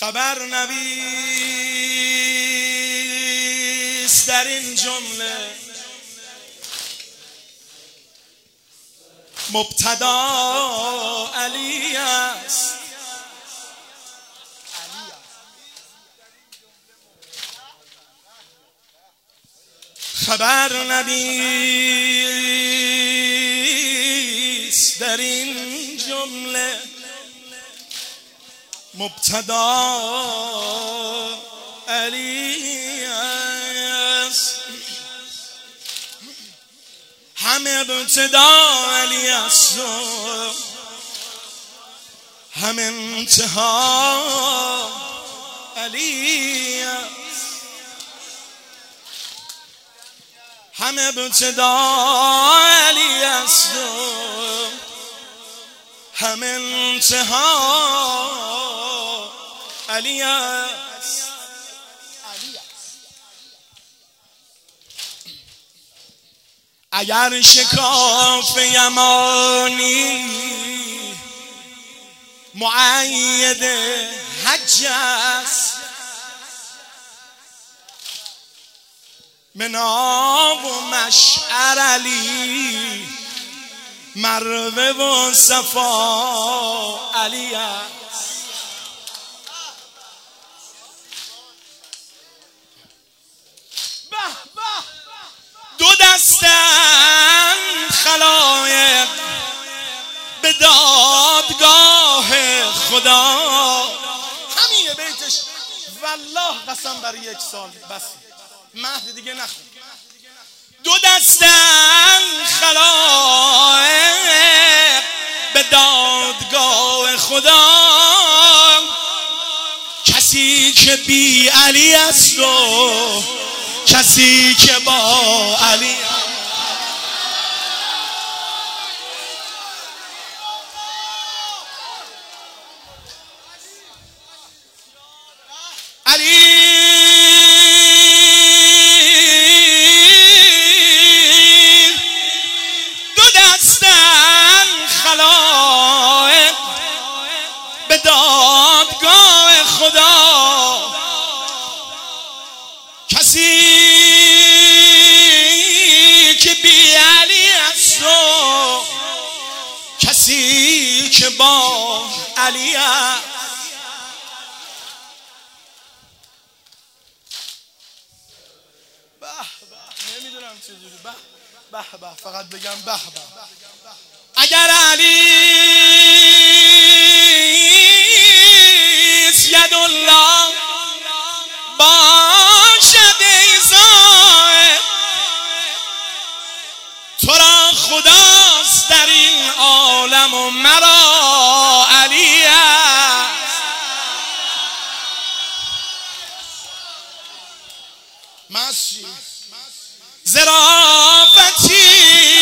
خبر نویس در این جمله مبتدا علی است. خبر نویس در این جمله مبتدا علی است. هم ابتدا علی است و هم انتها علی است. هم ابتدا علی است و هم انتها علی است. اگر شکاف یمانی مؤید حج است، مناب و مشعر علی، مروه و صفا علی است. دو دستند خلایق به دادگاه خدا. همینه بیتش، والله قسم برای 1 سال بس، مهد دیگه نخون. دو دستند خلایق به دادگاه خدا، کسی که بی علی است و کسی که با علی. علی دو دستن خلایق به دادگاه خدا، کسی که بی علی است و کسی که با علی است. نمیدونم چجوری به فقط بگم به. اگر علی ید الله باشد ایزای، تو را خداست در این عالم و مرا علی است. ماشی ظرافتی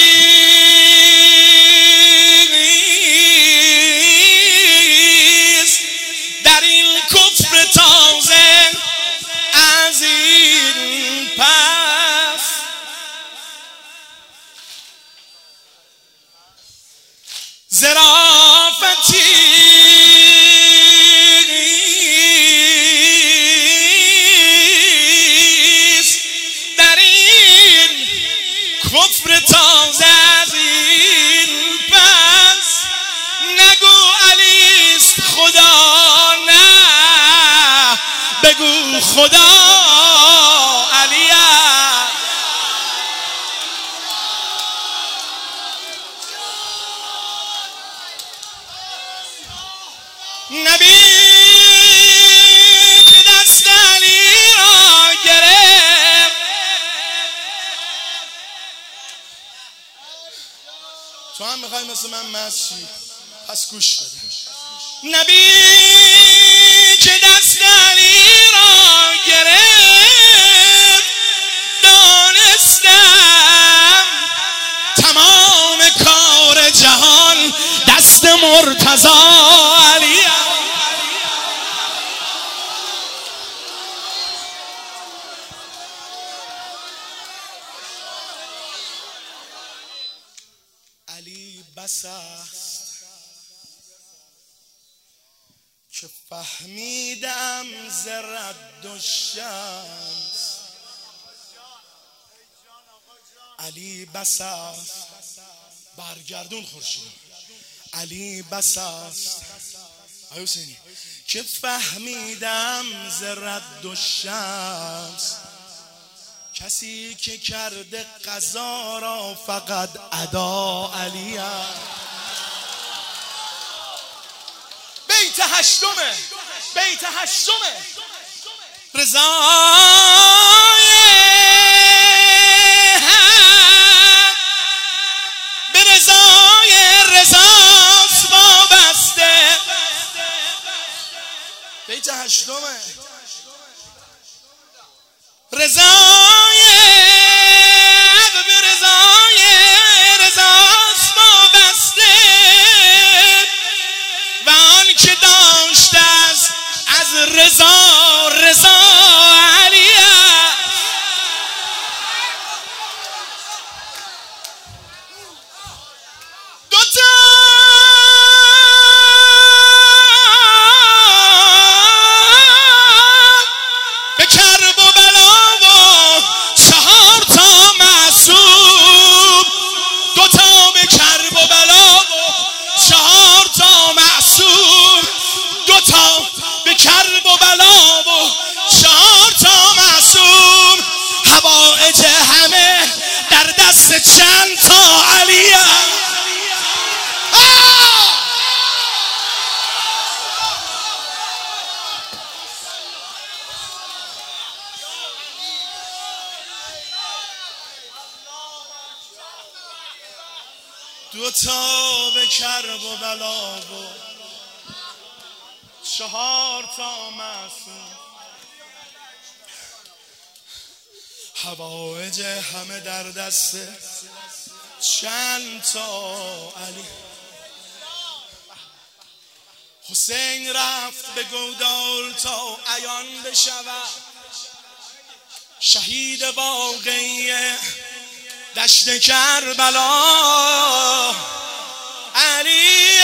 است در این کفر تازه از این پس. ظرافتی کفر تازه از این پس، نگو علیست خدا، نه بگو خدا علی است. نبی که دست علی را گرفت، تو هم میخوای مثل من مشی، پس گوش بده. نبی که دست علی را گرفت، دانستم تمام کار جهان دست مرتضی علی است. علی بس است که فهمیدم ز رد الشمس علی بس است برگردون خورشید علی بس است آیا حسینی که فهمیدم ز رد الشمس کسی که کرده قضا را فقط ادا علی است. بیت هشتمه رضای به رضای رضاست وابسته. بیت هشتمه رضای به رضای رضاست وابسته و آن که داشته است از رضا رضا علی است. دوتا به کرب و بلا و 4 تا معصوم دوتا به کرب و بلا و 4 تا معصوم دوتا به کرب و بلا و 4 تا معصوم حوائج همه در دست چند تا علی است. دوتا به کرب و بلا و 4 تا معصوم حوائج همه در دست چند تا علی. حسین رفت به گودال تا عیان بشود شهید واقعی دشت کربلا علی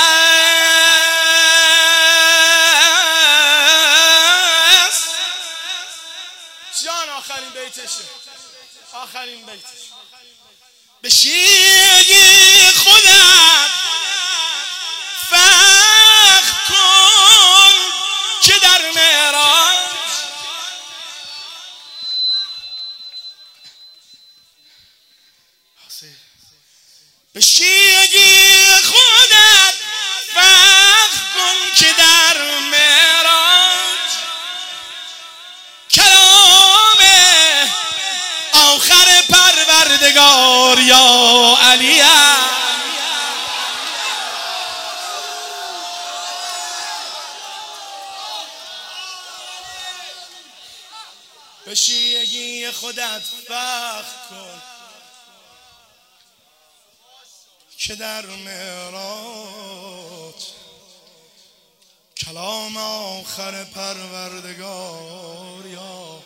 است. جان آخرین بیتش به شیرگی خودت فخر کن که در معراج به شیرگی خودت فخر کن که در معراج کلام آخر پروردگار یا علی است. به شیرگی خودت فخر کن که در معراج کلام آخر پروردگار یا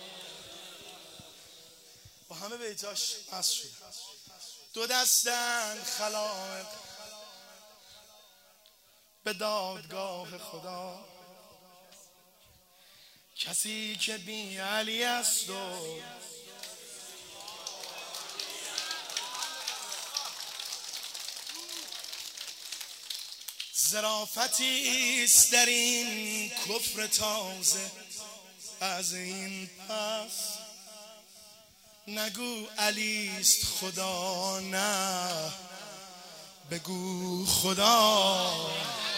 با همه بیتاش بس شد. 2 دستند خلائق به دادگاه خدا کسی که بی علی است و ظرافتی است در این کفر تازه از این پس نگو علی است خدا نه بگو خدا.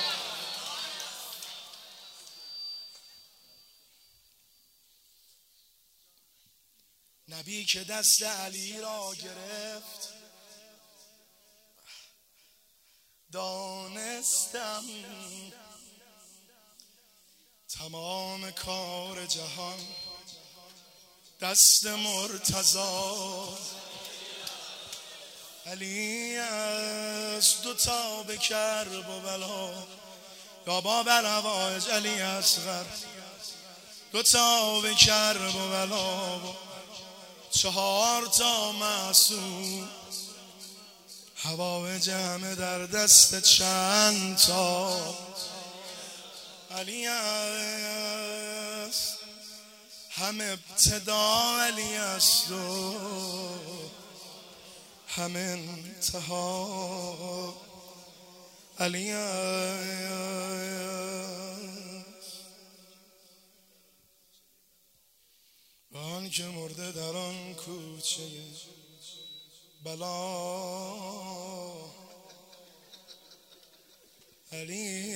نبی که دست علی را گرفت دانستم تمام کار جهان دست مرتضی علی است. 2 تا به کرب و بلا یا باب الهوایج علی اصغر 2 تا به کرب و بلا و 4 تا معصوم حوائج همه در دست چند تا علی است، هم ابتدا علی است و هم انتها علی است. آن که مرده در آن کوچه بلا علی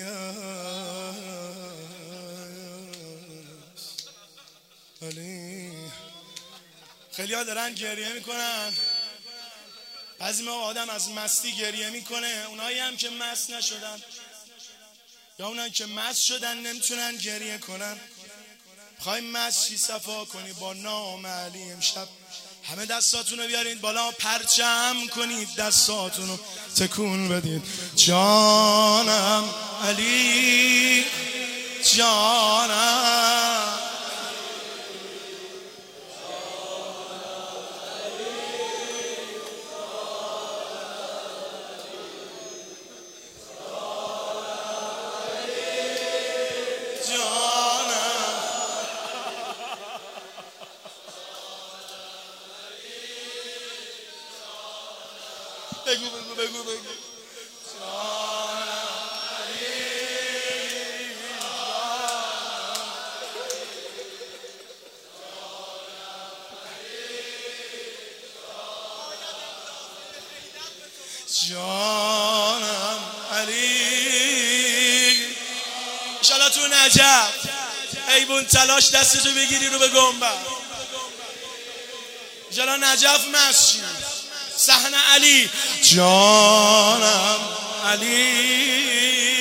است. علی. خیلی ها دارن گریه میکنن، بعضی موقع آدم از مستی گریه میکنه، اونایی هم که مست نشدن یا اونایی که مست شدن نمیتونن گریه کنن. میخوایم مستی صفا کنی با نام علی. امشب همه دستاتون رو بیارید بالا، پرچم کنید، دستاتون رو تکون بدید. جانم علی، جانم بگو بگو بگو بگو جانم علی. انشالله تو نجف ایبون تلاش دستتو بگیری رو به گنبد، انشالله نجف مسجد صحن علی. جانم علی